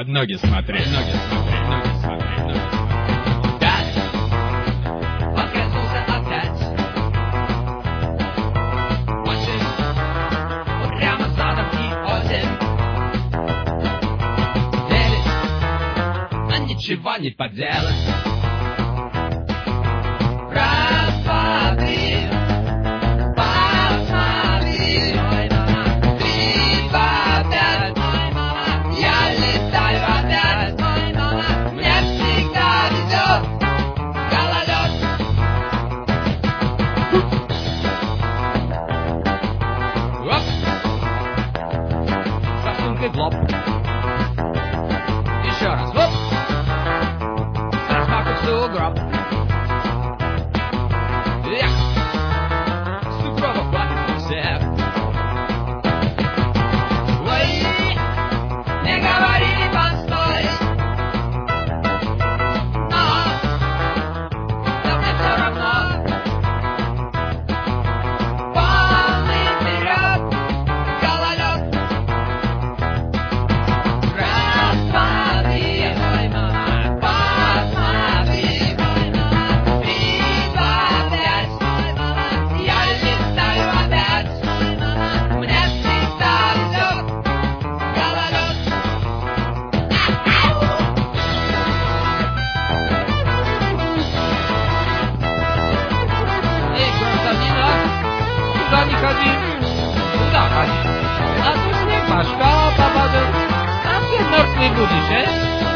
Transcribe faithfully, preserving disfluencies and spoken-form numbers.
ноги смотри, ноги смотри, ноги смотри, ноги смотри. Пять. Откатился опять. Восемь. Прямо задом и осень. Девять. А ничего не поделать. Раз, два, три. Посмотри. Три, два, пять. Я летаю опять. Мне всегда везет. Гололед. Оп. Со сумкой в лоб. Еще раз. Оп. С размаху в сугроб. Эх. Сугробов хватит у всех. Ой. Не говорили постой. Но. Но мне все равно. Полный вперед. Гололед. Раз, два, три. Посмотри. Три, два, пять. Я летаю опять. Мне всегда везет. Гололед. Эй, Константинов, сюда не ходи. Сюда ходи. А то снег башка попадет. А ты мертвый будешь, э?